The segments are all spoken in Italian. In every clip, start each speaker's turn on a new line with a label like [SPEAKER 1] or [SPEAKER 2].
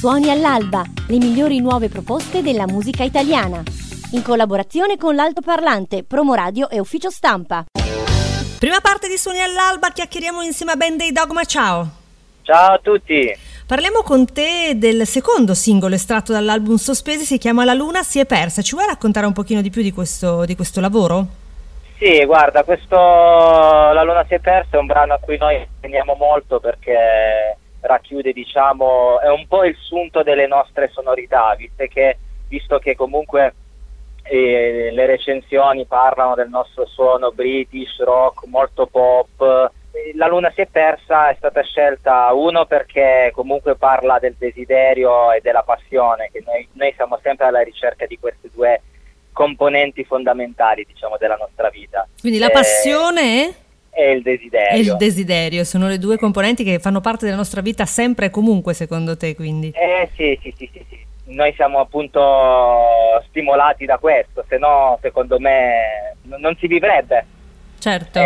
[SPEAKER 1] Suoni all'alba, le migliori nuove proposte della musica italiana. In collaborazione con l'Altoparlante, Promoradio e Ufficio Stampa.
[SPEAKER 2] Prima parte di Suoni all'alba, chiacchieriamo insieme a band dei Dogma. Ciao!
[SPEAKER 3] Ciao a tutti!
[SPEAKER 2] Parliamo con te del secondo singolo estratto dall'album Sospesi, si chiama La luna si è persa. Ci vuoi raccontare un pochino di più di questo lavoro?
[SPEAKER 3] Sì, guarda, questo La luna si è persa è un brano a cui noi teniamo molto perché racchiude, diciamo, è un po' il sunto delle nostre sonorità, visto che comunque le recensioni parlano del nostro suono British, rock, molto pop. La luna si è persa è stata scelta, uno, perché comunque parla del desiderio e della passione, che noi siamo sempre alla ricerca di queste due componenti fondamentali, diciamo, della nostra vita.
[SPEAKER 2] Quindi la passione
[SPEAKER 3] e il desiderio.
[SPEAKER 2] E il desiderio sono le due componenti che fanno parte della nostra vita sempre e comunque, secondo te, quindi?
[SPEAKER 3] Sì. Noi siamo appunto stimolati da questo, se no, secondo me, non si vivrebbe.
[SPEAKER 2] Certo.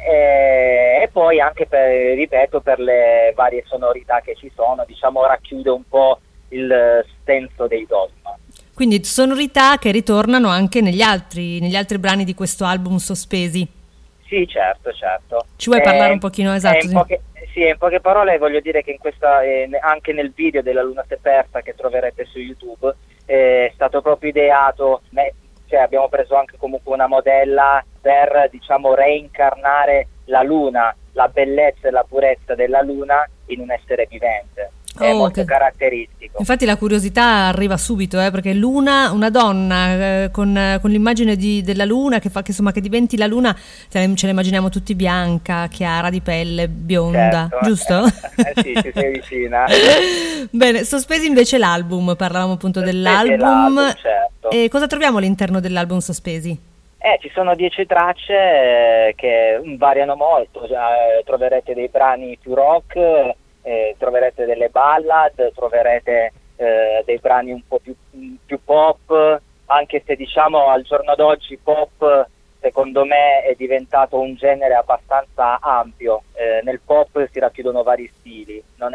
[SPEAKER 3] E poi anche per le varie sonorità che ci sono, diciamo, racchiude un po' il senso dei Dogma.
[SPEAKER 2] Quindi sonorità che ritornano anche negli altri brani di questo album Sospesi.
[SPEAKER 3] Sì, certo.
[SPEAKER 2] Ci vuoi parlare un pochino, esatto?
[SPEAKER 3] In poche parole voglio dire che in questa, anche nel video della luna si è persa che troverete su YouTube, è stato proprio ideato, cioè abbiamo preso anche comunque una modella per, diciamo, reincarnare la luna, la bellezza e la purezza della luna in un essere vivente. È molto caratteristico.
[SPEAKER 2] Infatti la curiosità arriva subito, perché luna, una donna con l'immagine della luna che fa che diventi la luna, ce la immaginiamo tutti bianca, chiara di pelle, bionda,
[SPEAKER 3] certo.
[SPEAKER 2] Giusto?
[SPEAKER 3] Sì, ci sei vicina.
[SPEAKER 2] Bene, Sospesi invece l'album, parlavamo appunto dell'album.
[SPEAKER 3] Certo.
[SPEAKER 2] E cosa troviamo all'interno dell'album Sospesi?
[SPEAKER 3] Ci sono 10 tracce che variano molto, troverete dei brani più rock, troverete delle ballad, troverete dei brani un po' più pop, anche se, diciamo, al giorno d'oggi pop secondo me è diventato un genere abbastanza ampio. Nel pop si racchiudono vari stili, non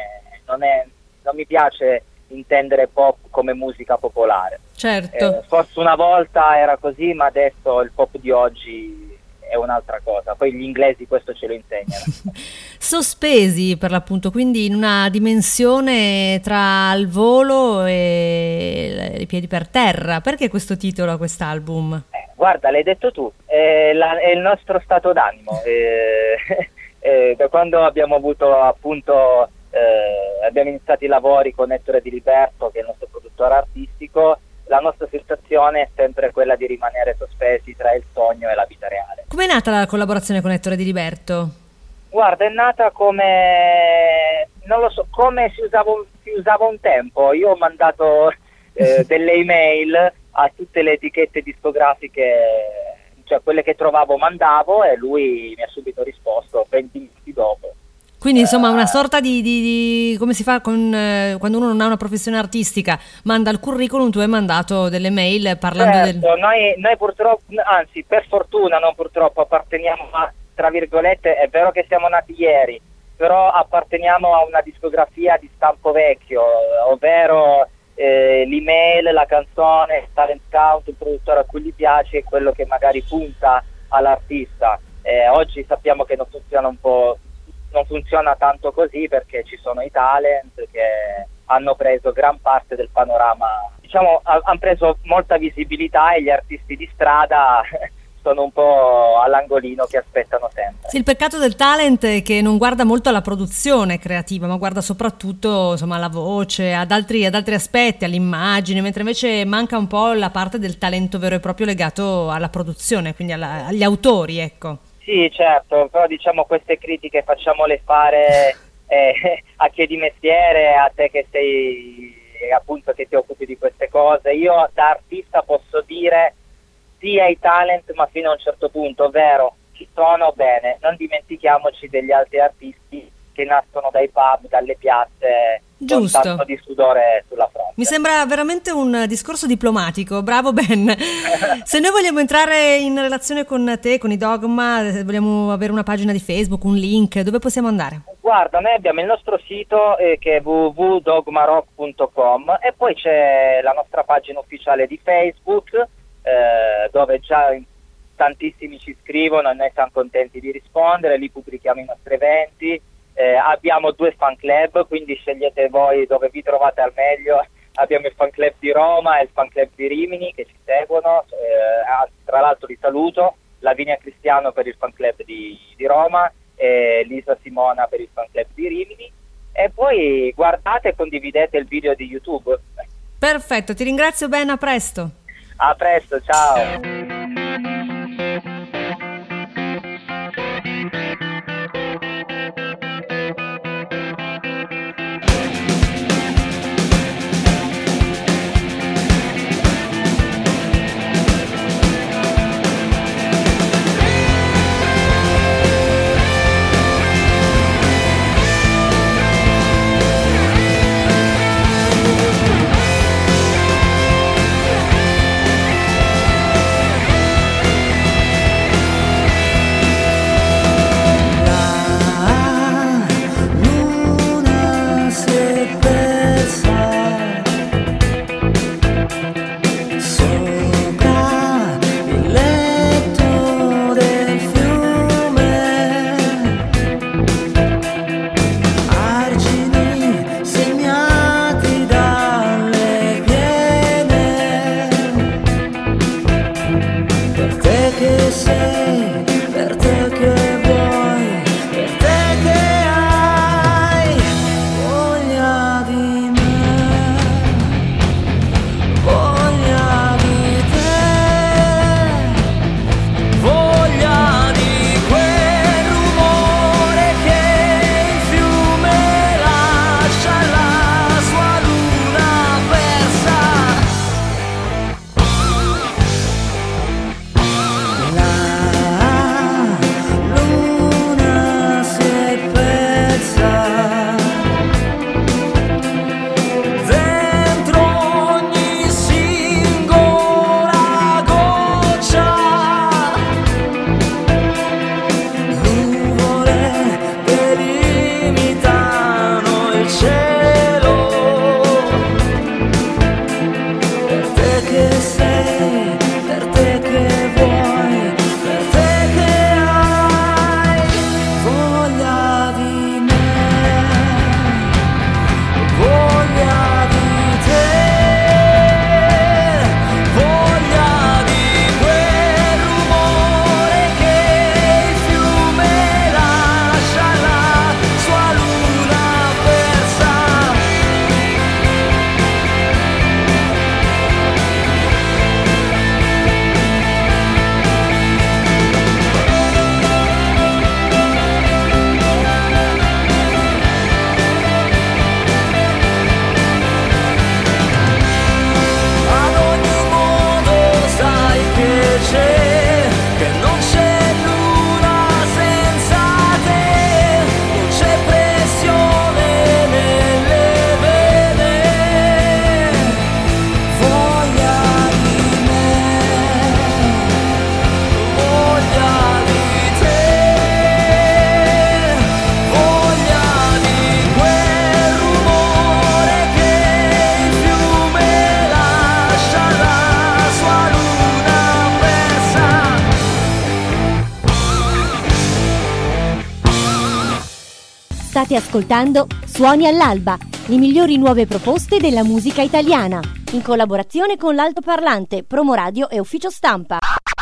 [SPEAKER 3] mi piace intendere pop come musica popolare.
[SPEAKER 2] Certo.
[SPEAKER 3] Forse una volta era così, ma adesso il pop di oggi è un'altra cosa, poi gli inglesi questo ce lo insegnano.
[SPEAKER 2] Sospesi per l'appunto, quindi in una dimensione tra il volo e i piedi per terra. Perché questo titolo a quest'album?
[SPEAKER 3] Guarda, l'hai detto tu, è il nostro stato d'animo. Da quando abbiamo avuto appunto abbiamo iniziato i lavori con Ettore Di Liberto, che è il nostro produttore artistico, la nostra sensazione è sempre quella di rimanere sospesi tra il sogno e la vita reale.
[SPEAKER 2] Com'è nata la collaborazione con Ettore Di Liberto?
[SPEAKER 3] Guarda, è nata come, non lo so, come si usava un tempo. Io ho mandato delle email a tutte le etichette discografiche, cioè quelle che trovavo mandavo, e lui mi ha subito risposto 20 minuti dopo.
[SPEAKER 2] Quindi insomma una sorta di come si fa quando uno non ha una professione artistica, manda il curriculum, tu hai mandato delle mail parlando
[SPEAKER 3] certo, noi purtroppo, anzi per fortuna, non purtroppo, apparteniamo a, tra virgolette, è vero che siamo nati ieri, però apparteniamo a una discografia di stampo vecchio, ovvero l'email, la canzone, il talent scout, il produttore a cui gli piace è quello che magari punta all'artista. Oggi sappiamo che non funziona tanto così, perché ci sono i talent che hanno preso gran parte del panorama, diciamo, hanno preso molta visibilità, e gli artisti di strada sono un po' all'angolino che aspettano sempre.
[SPEAKER 2] Sì, il peccato del talent è che non guarda molto alla produzione creativa, ma guarda soprattutto, insomma, alla voce, ad altri aspetti, all'immagine, mentre invece manca un po' la parte del talento vero e proprio legato alla produzione, quindi agli autori, ecco.
[SPEAKER 3] Sì, certo, però diciamo queste critiche facciamole fare a chi è di mestiere, a te che sei, appunto, che ti occupi di queste cose. Io da artista posso dire sì ai talent, ma fino a un certo punto, ovvero ci sono, bene, non dimentichiamoci degli altri artisti che nascono dai pub, dalle piazze,
[SPEAKER 2] giusto,
[SPEAKER 3] con tanto di sudore sulla fronte.
[SPEAKER 2] Mi sembra veramente un discorso diplomatico, bravo Ben. Se noi vogliamo entrare in relazione con te, con i Dogma, vogliamo avere una pagina di Facebook, un link, dove possiamo andare?
[SPEAKER 3] guarda, noi abbiamo il nostro sito che è www.dogmarock.com e poi c'è la nostra pagina ufficiale di Facebook dove già tantissimi ci scrivono e noi siamo contenti di rispondere, lì pubblichiamo i nostri eventi, abbiamo 2 fan club, quindi scegliete voi dove vi trovate al meglio. Abbiamo il fan club di Roma e il fan club di Rimini che ci seguono, tra l'altro li saluto, Lavinia Cristiano per il fan club di Roma e Lisa Simona per il fan club di Rimini, e poi guardate e condividete il video di YouTube.
[SPEAKER 2] Perfetto, ti ringrazio bene, a presto.
[SPEAKER 3] A presto, ciao.
[SPEAKER 1] State ascoltando Suoni all'alba, le migliori nuove proposte della musica italiana, in collaborazione con l'Altoparlante, Promo Radio e Ufficio Stampa.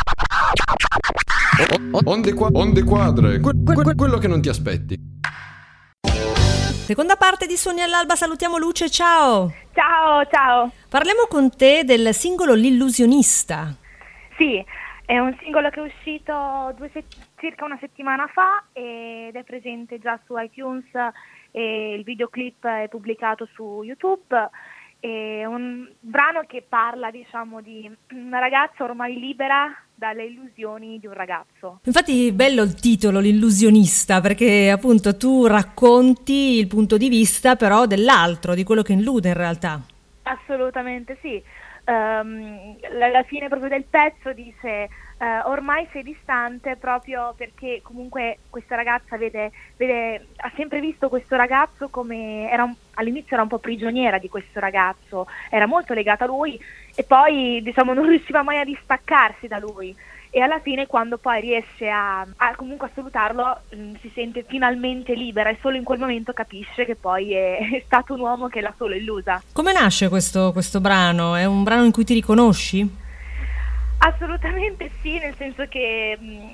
[SPEAKER 4] Onde quadre, quello che non ti aspetti.
[SPEAKER 2] Seconda parte di Suoni all'alba, salutiamo Luce, ciao!
[SPEAKER 5] Ciao!
[SPEAKER 2] Parliamo con te del singolo L'illusionista.
[SPEAKER 5] Sì, è un singolo che è uscito circa una settimana fa ed è presente già su iTunes e il videoclip è pubblicato su YouTube. È un brano che parla, diciamo, di una ragazza ormai libera dalle illusioni di un ragazzo.
[SPEAKER 2] Infatti bello il titolo, L'illusionista, perché appunto tu racconti il punto di vista però dell'altro, di quello che illude in realtà.
[SPEAKER 5] Assolutamente sì. La fine proprio del pezzo dice ormai sei distante proprio perché comunque questa ragazza ha sempre visto questo ragazzo come all'inizio era un po' prigioniera di questo ragazzo, era molto legata a lui e poi diciamo non riusciva mai a distaccarsi da lui. E alla fine quando poi riesce a comunque a salutarlo si sente finalmente libera e solo in quel momento capisce che poi è stato un uomo che l'ha solo illusa.
[SPEAKER 2] Come nasce questo brano? È un brano in cui ti riconosci?
[SPEAKER 5] Assolutamente sì, nel senso che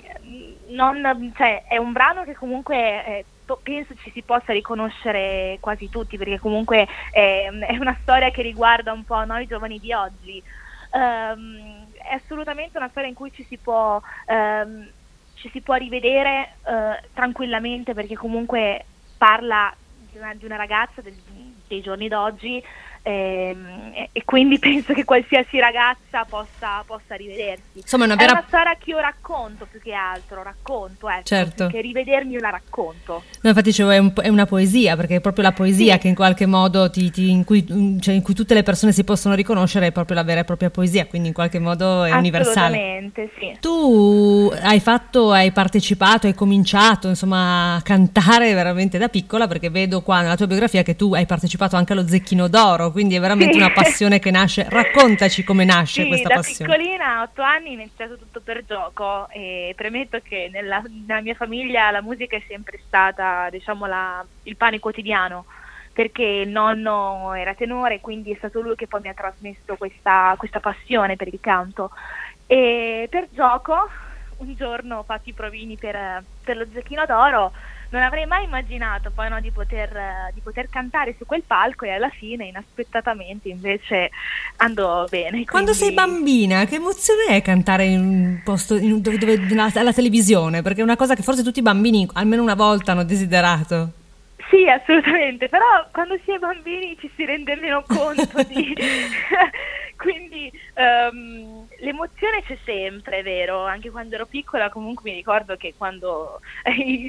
[SPEAKER 5] è un brano che comunque penso ci si possa riconoscere quasi tutti, perché comunque è una storia che riguarda un po' noi giovani di oggi. È assolutamente una storia in cui ci si può rivedere tranquillamente, perché comunque parla di una ragazza dei giorni d'oggi e quindi penso che qualsiasi ragazza possa rivedersi.
[SPEAKER 2] Insomma,
[SPEAKER 5] è una storia che io racconto più che altro, ecco,
[SPEAKER 2] certo.
[SPEAKER 5] Che rivedermi io la racconto.
[SPEAKER 2] No, infatti dicevo, è una poesia, perché è proprio la poesia
[SPEAKER 5] sì.
[SPEAKER 2] Che in qualche modo in cui tutte le persone si possono riconoscere, è proprio la vera e propria poesia, quindi in qualche modo è universale.
[SPEAKER 5] Assolutamente, sì.
[SPEAKER 2] Tu hai partecipato, hai cominciato insomma a cantare veramente da piccola, perché vedo qua nella tua biografia che tu hai partecipato anche allo Zecchino d'Oro, quindi è veramente una passione che nasce. Raccontaci come nasce questa passione.
[SPEAKER 5] Da piccolina, a 8 anni, ho iniziato tutto per gioco e premetto che nella mia famiglia la musica è sempre stata, diciamo, il pane quotidiano, perché il nonno era tenore, quindi è stato lui che poi mi ha trasmesso questa passione per il canto. E per gioco un giorno ho fatto i provini per lo Zecchino d'Oro. Non avrei mai immaginato poi di poter cantare su quel palco, e alla fine inaspettatamente invece andò bene.
[SPEAKER 2] Quando sei bambina, che emozione è cantare in un posto alla televisione? Perché è una cosa che forse tutti i bambini almeno una volta hanno desiderato.
[SPEAKER 5] Sì, assolutamente, però quando si è bambini ci si rende meno conto di... Quindi l'emozione c'è sempre, è vero, anche quando ero piccola comunque mi ricordo che quando gli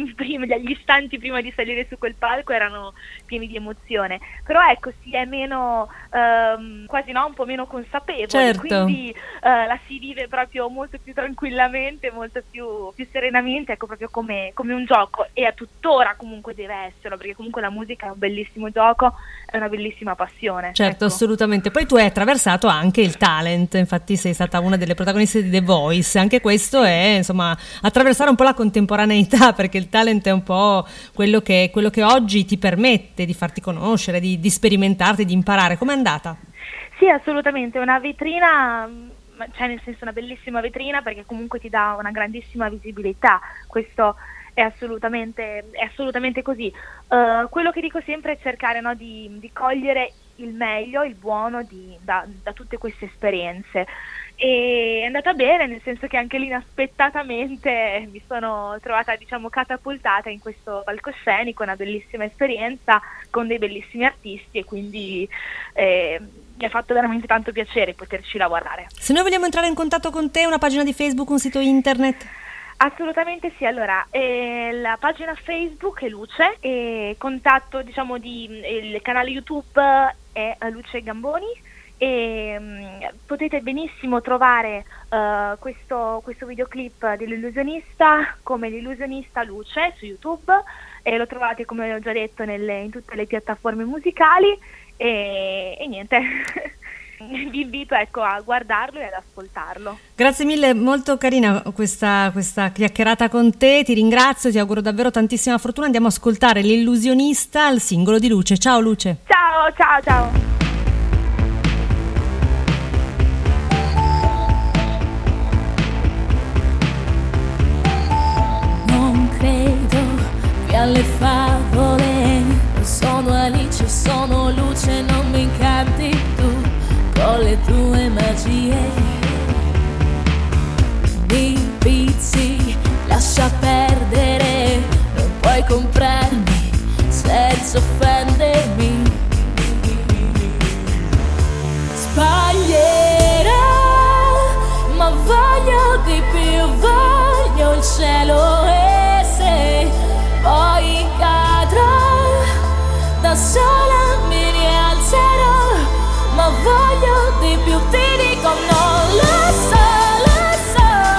[SPEAKER 5] istanti prima di salire su quel palco erano pieni di emozione, però ecco, si è meno, quasi un po' meno consapevoli,
[SPEAKER 2] certo.
[SPEAKER 5] Quindi la si vive proprio molto più tranquillamente, molto più serenamente, ecco, proprio come un gioco, e a tuttora comunque deve essere, perché comunque la musica è un bellissimo gioco, è una bellissima passione.
[SPEAKER 2] Certo,
[SPEAKER 5] ecco.
[SPEAKER 2] Assolutamente. Poi tu hai attraversato anche il talent, infatti sei stata una delle protagoniste di The Voice, anche questo è insomma attraversare un po' la contemporaneità, perché il talent è un po' quello che oggi ti permette di farti conoscere, di sperimentarti, di imparare. Com'è andata?
[SPEAKER 5] Sì, assolutamente, una vetrina, cioè nel senso una bellissima vetrina, perché comunque ti dà una grandissima visibilità, questo è assolutamente così. Quello che dico sempre è cercare di cogliere il meglio, il buono da tutte queste esperienze, e è andata bene, nel senso che anche lì inaspettatamente mi sono trovata, diciamo, catapultata in questo palcoscenico, una bellissima esperienza con dei bellissimi artisti, e quindi mi ha fatto veramente tanto piacere poterci lavorare.
[SPEAKER 2] Se noi vogliamo entrare in contatto con te, una pagina di Facebook, un sito internet?
[SPEAKER 5] Assolutamente sì, allora la pagina Facebook è Luce, e contatto, diciamo, il canale YouTube è Luce Gamboni, e potete benissimo trovare questo videoclip dell'illusionista come l'illusionista Luce su YouTube, e lo trovate, come ho già detto, in tutte le piattaforme musicali, e niente. Vi invito, ecco, a guardarlo e ad ascoltarlo.
[SPEAKER 2] Grazie mille, molto carina questa chiacchierata con te, ti ringrazio, ti auguro davvero tantissima fortuna. Andiamo a ascoltare l'illusionista, il singolo di Luce. Ciao Luce.
[SPEAKER 5] Ciao.
[SPEAKER 6] Non credo più alle favole, sono Alice, sono Luce, non mi incanti tu con le tue magie. Mi pizzi, lascia perdere, non puoi comprarmi senza offendermi. Sbaglierò, ma voglio di più, voglio il cielo, e se poi cadrò da sola mi rialzerò, ma voglio di più, ti dico non lo so,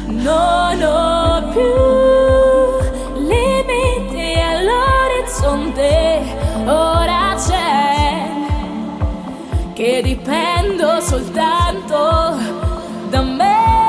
[SPEAKER 6] non ho più limiti all'orizzonte, ora c'è che dipendo soltanto da me.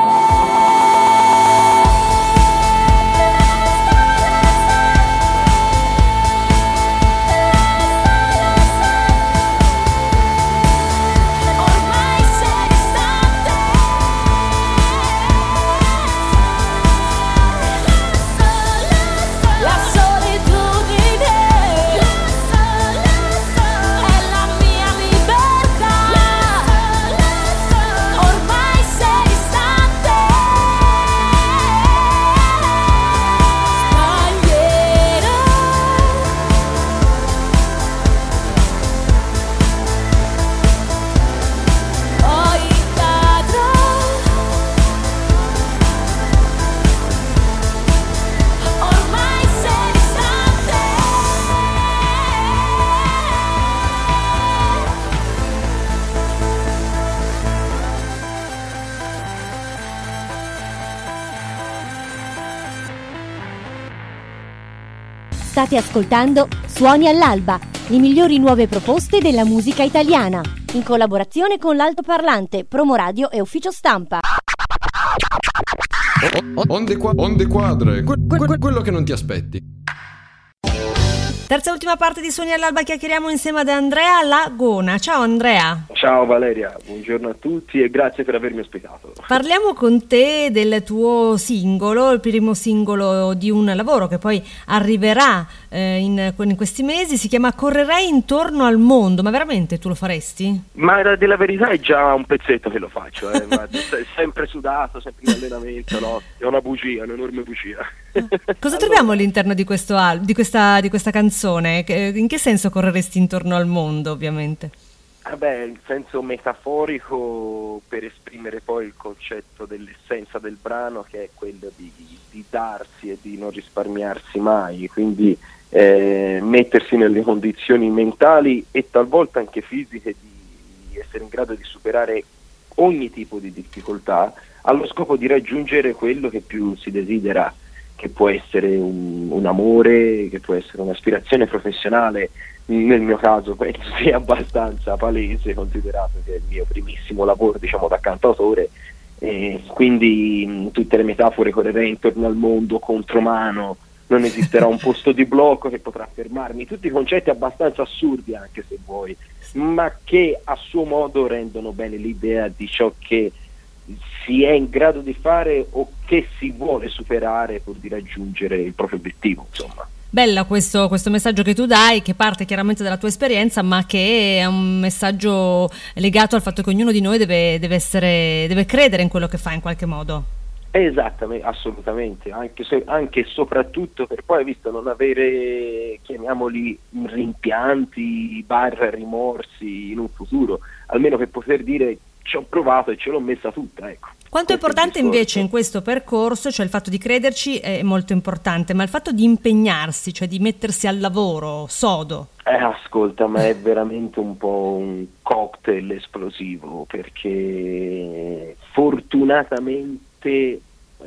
[SPEAKER 1] State ascoltando Suoni all'alba, le migliori nuove proposte della musica italiana, in collaborazione con l'Altoparlante, Promoradio e Ufficio Stampa.
[SPEAKER 4] Onde quadre, quello che non ti aspetti.
[SPEAKER 2] Terza e ultima parte di Suoni all'alba, chiacchieriamo insieme ad Andrea Lagona. Ciao Andrea.
[SPEAKER 7] Ciao Valeria, buongiorno a tutti e grazie per avermi ospitato.
[SPEAKER 2] Parliamo con te del tuo singolo, il primo singolo di un lavoro che poi arriverà in questi mesi, si chiama Correrei intorno al mondo, ma veramente tu lo faresti?
[SPEAKER 7] Ma della verità è già un pezzetto che lo faccio, sempre sudato, sempre in allenamento, no? È una bugia, un'enorme bugia.
[SPEAKER 2] Cosa troviamo all'interno di questo di questa canzone? In che senso correresti intorno al mondo, ovviamente?
[SPEAKER 7] Il senso metaforico per esprimere poi il concetto dell'essenza del brano, che è quello di darsi e di non risparmiarsi mai, quindi mettersi nelle condizioni mentali e talvolta anche fisiche di essere in grado di superare ogni tipo di difficoltà allo scopo di raggiungere quello che più si desidera, che può essere un amore, che può essere un'aspirazione professionale. Nel mio caso penso sia abbastanza palese, considerato che è il mio primissimo lavoro, diciamo, da cantautore, e quindi tutte le metafore: correrei intorno al mondo, contromano, non esisterà un posto di blocco che potrà fermarmi, tutti concetti abbastanza assurdi, anche se vuoi, ma che a suo modo rendono bene l'idea di ciò che si è in grado di fare o che si vuole superare pur di raggiungere il proprio obiettivo, insomma.
[SPEAKER 2] Bella questo messaggio che tu dai, che parte chiaramente dalla tua esperienza, ma che è un messaggio legato al fatto che ognuno di noi deve credere in quello che fa in qualche modo.
[SPEAKER 7] Esattamente, assolutamente, anche e soprattutto per poi, visto, non avere, chiamiamoli, rimpianti, rimorsi in un futuro, almeno per poter dire ci ho provato e ce l'ho messa tutta, ecco.
[SPEAKER 2] Quanto è importante invece in questo percorso, cioè il fatto di crederci è molto importante, ma il fatto di impegnarsi, cioè di mettersi al lavoro sodo.
[SPEAKER 7] Ascolta, ma è veramente un po' un cocktail esplosivo, perché fortunatamente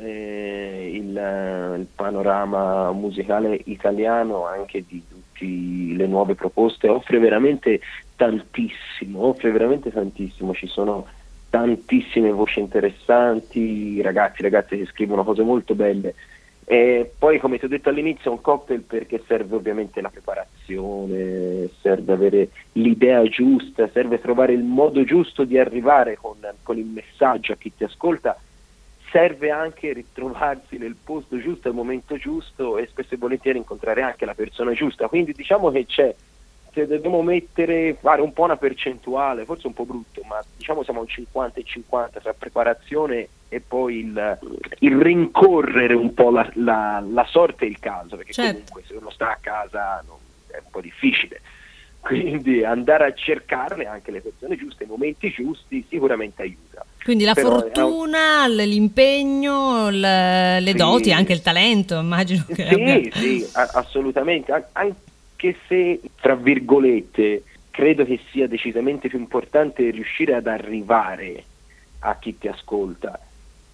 [SPEAKER 7] il panorama musicale italiano, anche di tutte le nuove proposte, offre veramente tantissimo, ci sono tantissime voci interessanti, ragazzi che scrivono cose molto belle. E poi, come ti ho detto all'inizio, è un cocktail perché serve ovviamente la preparazione, serve avere l'idea giusta, serve trovare il modo giusto di arrivare con il messaggio a chi ti ascolta, serve anche ritrovarsi nel posto giusto al momento giusto e spesso e volentieri incontrare anche la persona giusta. Quindi diciamo che se dobbiamo fare un po' una percentuale, forse un po' brutto, ma diciamo siamo a un 50 e 50 tra preparazione e poi il rincorrere un po' la sorte e il caso, perché certo, comunque se uno sta a casa è un po' difficile, quindi andare a cercarle anche le persone giuste, i momenti giusti, sicuramente aiuta.
[SPEAKER 2] Quindi la fortuna, l'impegno, le doti, anche il talento, immagino che
[SPEAKER 7] sì, assolutamente, anche se, tra virgolette, credo che sia decisamente più importante riuscire ad arrivare a chi ti ascolta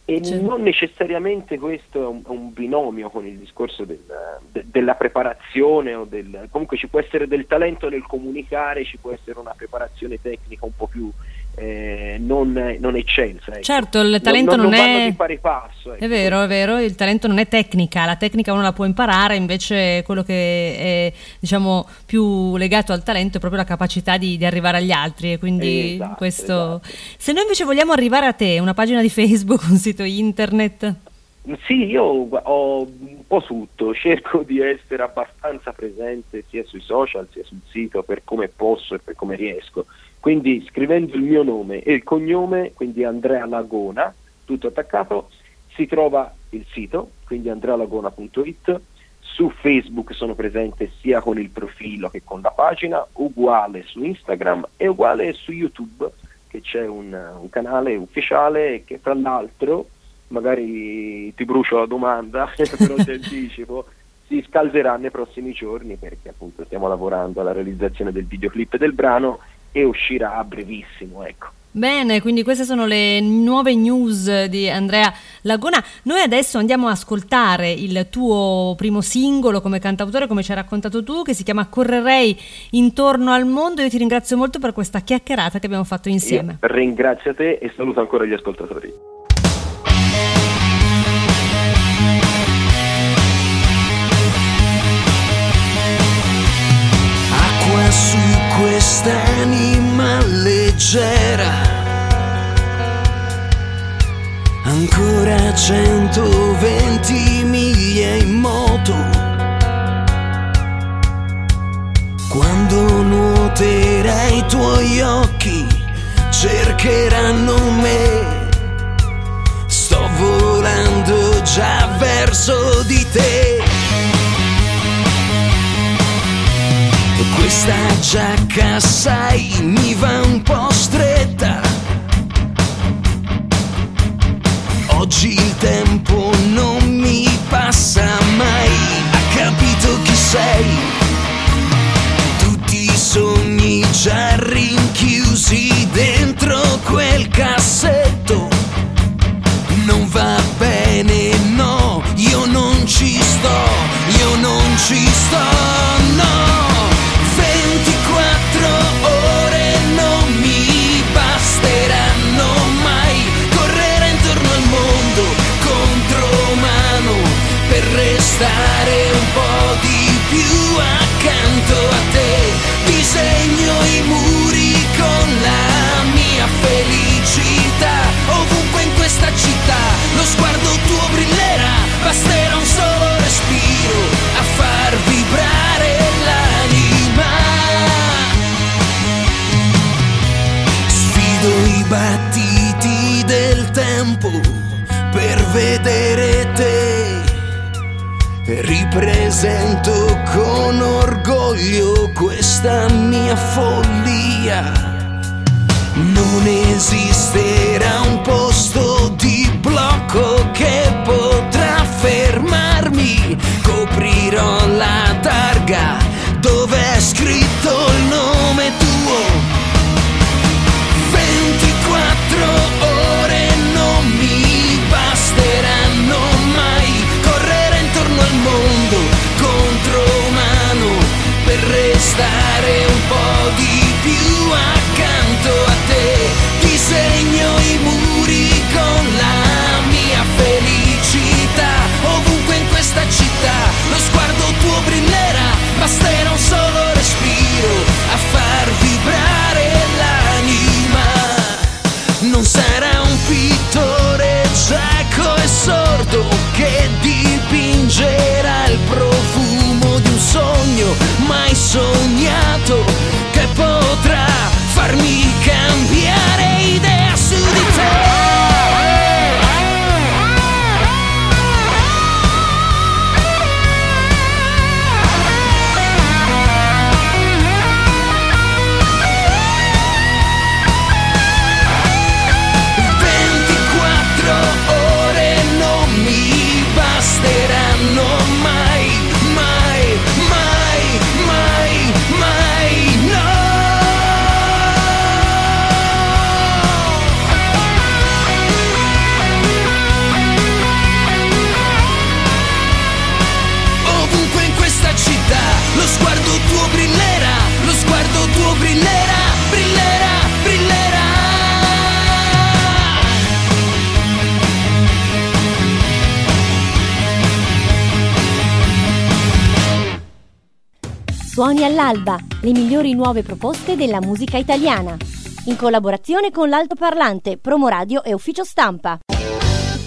[SPEAKER 7] E non necessariamente questo è un binomio con il discorso della preparazione comunque ci può essere del talento nel comunicare, ci può essere una preparazione tecnica un po' più non eccelsa, ecco.
[SPEAKER 2] Certo, il talento
[SPEAKER 7] non
[SPEAKER 2] è
[SPEAKER 7] vanno di pari passo, ecco.
[SPEAKER 2] È vero, il talento non è tecnica, la tecnica uno la può imparare, invece quello che è, diciamo, più legato al talento è proprio la capacità di arrivare agli altri, e quindi questo. Se noi invece vogliamo arrivare a te, una pagina di Facebook, un sito internet?
[SPEAKER 7] Sì, io ho un po' tutto, cerco di essere abbastanza presente sia sui social sia sul sito per come posso e per come riesco. Quindi scrivendo il mio nome e il cognome, quindi Andrea Lagona, tutto attaccato, si trova il sito, quindi andrealagona.it. Su Facebook sono presente sia con il profilo che con la pagina, uguale su Instagram e uguale su YouTube, che c'è un canale ufficiale che, tra l'altro, magari ti brucio la domanda, però ti anticipo, si scalderà nei prossimi giorni, perché appunto stiamo lavorando alla realizzazione del videoclip del brano e uscirà a brevissimo, ecco.
[SPEAKER 2] Bene, quindi queste sono le nuove news di Andrea Lagona. Noi adesso andiamo a ascoltare il tuo primo singolo come cantautore, come ci hai raccontato tu, che si chiama Correrei intorno al mondo. Io ti ringrazio molto per questa chiacchierata che abbiamo fatto insieme.
[SPEAKER 7] Io ringrazio te e saluto ancora gli ascoltatori.
[SPEAKER 8] Acqua su quest'anima leggera, ancora 120 miglia in moto. Quando nuoterai i tuoi occhi cercheranno me, sto volando già verso di te. Questa giacca, sai, mi va un po' stretta. Oggi il tempo non mi passa mai. Ha capito chi sei? Tutti i sogni già rinchiusi dentro quel cassetto. Non va bene, no, io non ci sto, no. 24 ore non mi basteranno mai. Correre intorno al mondo contro mano per restare un po' di più accanto a te. Disegno i muri con la mia felicità. Ovunque in questa città lo sguardo tuo brillerà. Basterà un solo respiro a far vibrare l'anima. I battiti del tempo per vedere te, ripresento con orgoglio questa mia follia. Non esisterà un posto di blocco che potrà fermarmi. Coprirò la targa dove è scritto il nome tuo. 24 ore non mi basteranno mai. Correre intorno al mondo contro mano per restare un po' di più accanto a te. Disegno i muri con la mia fede.
[SPEAKER 1] Suoni all'alba, le migliori nuove proposte della musica italiana. In collaborazione con l'altoparlante, Promoradio e Ufficio Stampa.